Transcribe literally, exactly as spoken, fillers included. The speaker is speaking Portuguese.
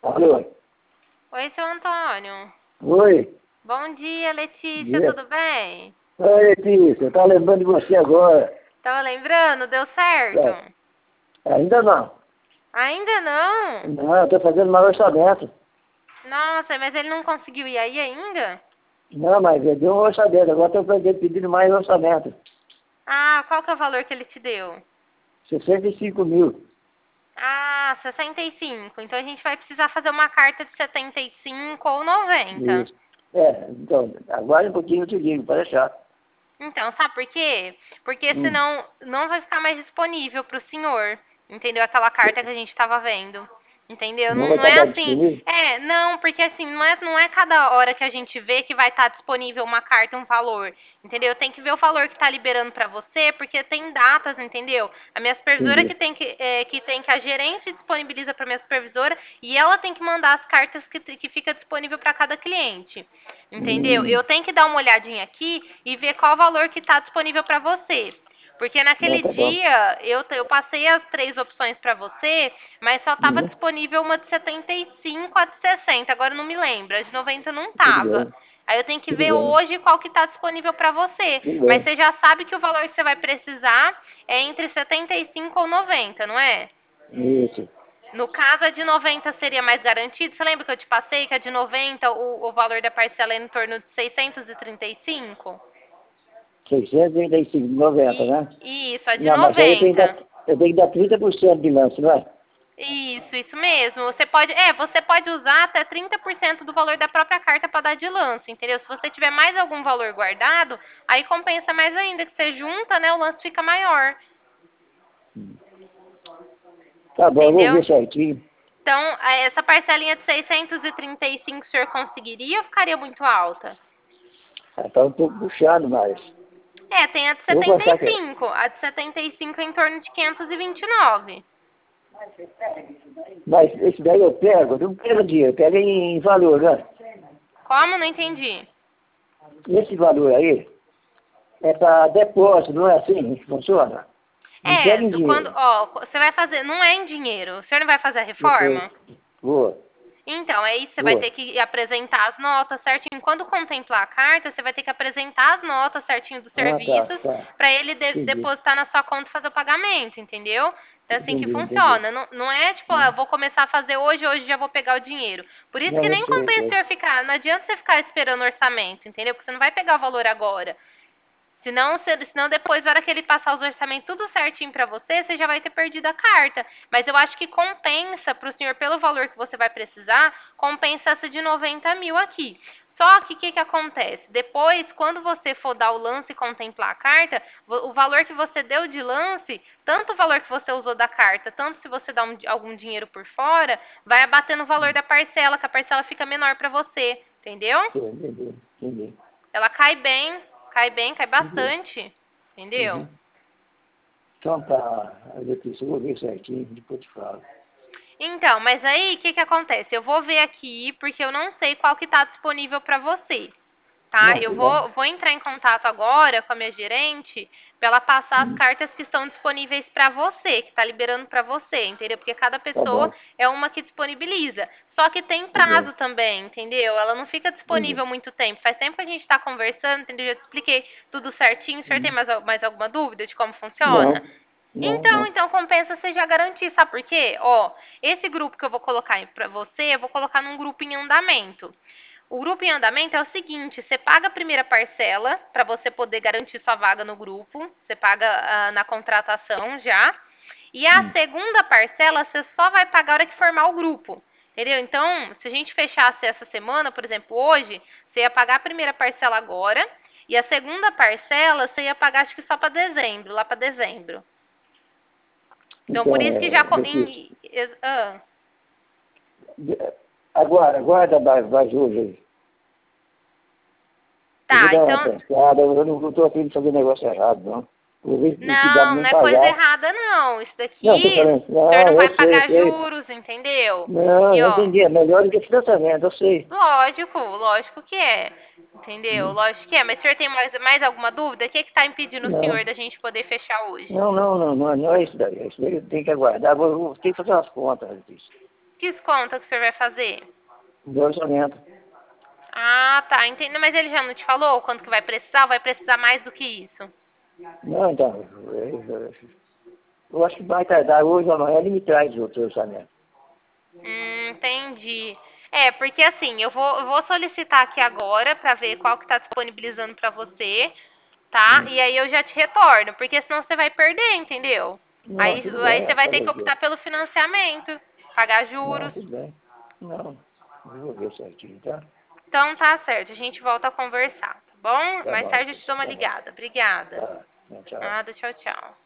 Alô? Oi, seu Antônio. Oi? Bom dia, Letícia, Dia. tudo bem? Oi, Letícia, eu tava lembrando de você agora. Tava lembrando? Deu certo? É, ainda não. Ainda não? Não, eu tô fazendo mais orçamento. Nossa, mas ele não conseguiu ir aí ainda? Não, mas eu dei um orçamento, agora estou pedindo mais orçamento. Ah, qual que é o valor que ele te deu? sessenta e cinco mil. Ah, sessenta e cinco. Então a gente vai precisar fazer uma carta de setenta e cinco ou noventa. Isso. É, então, aguarde um pouquinho eu te digo, para deixar. Então, sabe por quê? Porque Hum. senão não vai ficar mais disponível para o senhor. Entendeu? Aquela carta que a gente estava vendo. Entendeu? Não Não, vai não é estar assim. disponível? É, não, porque assim, não é, não é cada hora que a gente vê que vai estar disponível uma carta, um valor. Entendeu? Tem que ver o valor que está liberando para você, porque tem datas, entendeu? A minha supervisora que Entendi. tem que, é, que tem que a gerente disponibiliza para minha supervisora e ela tem que mandar as cartas que, que fica disponível para cada cliente. Entendeu? Hum. Eu tenho que dar uma olhadinha aqui e ver qual o valor que está disponível para você. Porque Não, naquele tá bom. dia eu, eu passei as três opções para você, mas só estava Hum. disponível uma de setenta e cinco, a de sessenta. Agora não me lembro, a de noventa não Tudo estava. bem, Aí eu tenho que tudo ver bem, hoje qual que está disponível para você. tudo Mas bem. você já sabe que o valor que você vai precisar é entre setenta e cinco ou noventa, não é? Isso. No caso, a de noventa seria mais garantido. Você lembra que eu te passei que a de noventa, o, o valor da parcela é em torno de seiscentos e trinta e cinco? seiscentos e trinta e cinco, noventa, E, né? isso, a de Não, mas aí eu tenho que dar, noventa. eu tenho que dar trinta por cento de lance, não é? Isso, isso mesmo. Você pode, é, você pode usar até trinta por cento do valor da própria carta para dar de lance, entendeu? Se você tiver mais algum valor guardado, aí compensa mais ainda, que você junta, né, o lance fica maior, Tá bom, eu vou entendeu? ver certinho. Então, eh, essa parcelinha de seiscentos e trinta e cinco o senhor conseguiria ou ficaria muito alta? Ah, tá um pouco puxado, mas É, tem a de eu vou setenta passar e aqui. cinco. A de setenta e cinco é em torno de quinhentos e vinte e nove. Mas esse daí eu pego, não pego dinheiro, eu pego em valor, né? Como? Não entendi. Esse valor aí é para depósito, não é assim que funciona? Não É, pega em do- quando, dinheiro. ó, você vai fazer, não é em dinheiro. O senhor não vai fazer a Eu sei. reforma? Vou, Então, é isso, você vai vou. ter que apresentar as notas certinho. Quando contemplar a carta, você vai ter que apresentar as notas certinho dos Ah, tá, serviços tá. para ele de- Entendi. depositar na sua conta e fazer o pagamento, entendeu? Então, é assim que Entendi, entendi. funciona. Não, não é tipo, ah, Hum. eu vou começar a fazer hoje, hoje já vou pegar o dinheiro. Por isso Não, que eu nem sei, eu compensa o sei. senhor ficar, não adianta você ficar esperando o orçamento, entendeu? Porque você não vai pegar o valor agora. Senão, se- senão depois, na hora que ele passar os orçamentos tudo certinho pra você, você já vai ter perdido a carta. Mas eu acho que compensa pro senhor, pelo valor que você vai precisar, compensa essa de noventa mil aqui. Só que o que, que acontece? Depois, quando você for dar o lance e contemplar a carta, vo- o valor que você deu de lance, tanto o valor que você usou da carta, tanto se você dá um di- algum dinheiro por fora, vai abater no valor da parcela, que a parcela fica menor pra você. Entendeu? Sei, entendi, entendi. Ela cai bem, cai bem, cai Entendi. bastante. Entendeu? Uhum. Então tá, Letícia, eu vou ver certinho, depois te falo. Então, mas aí o que que acontece? Eu vou ver aqui porque eu não sei qual que está disponível para você, tá? Não, Eu tudo bem. vou, vou entrar em contato agora com a minha gerente para ela passar as Hum. cartas que estão disponíveis para você, que está liberando para você, entendeu? Porque cada Tá pessoa bom, é uma que disponibiliza. Só que tem tudo bem. prazo também, entendeu? Ela não fica Entendi. disponível muito tempo. Faz tempo que a gente está conversando, entendeu? Eu já te expliquei tudo certinho. O senhor tem Hum. mais, al- mais alguma dúvida de como funciona? Não, não, Então, não. então compensa você já garantir, sabe por quê? Ó, esse grupo que eu vou colocar em- pra você, eu vou colocar num grupo em andamento. O grupo em andamento é o seguinte, você paga a primeira parcela para você poder garantir sua vaga no grupo, você paga ah, na contratação já, e a Hum. segunda parcela você só vai pagar a hora que formar o grupo, entendeu? Então, se a gente fechasse essa semana, por exemplo, hoje, você ia pagar a primeira parcela agora, e a segunda parcela você ia pagar acho que só para dezembro, lá para dezembro. Então, Então, por isso que já... é, co- Letícia, Em, es- ah, de- agora, aguarda mais, mais hoje aí. Eu vou tá, dar uma então... pensada, eu não estou afim de fazer negócio errado, não. Vou ver se se dá pra Não, não não é coisa pagar. errada, não. Isso Não, estou daqui, falando, o senhor não não, vai eu sei, eu pagar sei. juros, entendeu? Não, E, eu ó, entendi, é melhor do que financiamento, eu sei. lógico, lógico que é. Entendeu? Hum. Lógico que é. Mas o senhor tem mais, mais alguma dúvida? O que que tá impedindo o Não, senhor da gente poder fechar hoje? não, não, não, não, não é isso daí. É isso daí eu tenho que aguardar. Vou, vou ter que fazer umas contas disso. Que desconto que o senhor vai fazer? Do orçamento. Ah, tá, entendo. Mas ele já não te falou quanto que vai precisar? Ou vai precisar mais do que isso? Não, então, eu, eu acho que vai tardar hoje ou amanhã, ele me traz o teu orçamento. Hum, entendi. É, porque assim, eu vou, eu vou solicitar aqui agora pra ver qual que tá disponibilizando pra você, tá? Hum. E aí eu já te retorno, porque senão você vai perder, entendeu? Não, Aí, tudo aí bem, você é vai ter fazer que o quê? optar pelo financiamento, pagar Não, juros. tudo bem. Não, eu vou ver certinho, tá? Então tá certo, a gente volta a conversar, tá bom? Tá Mais bom, tarde eu então, te dou uma tá bom. ligada. Obrigada. Tá, tchau. Nada, tchau, tchau.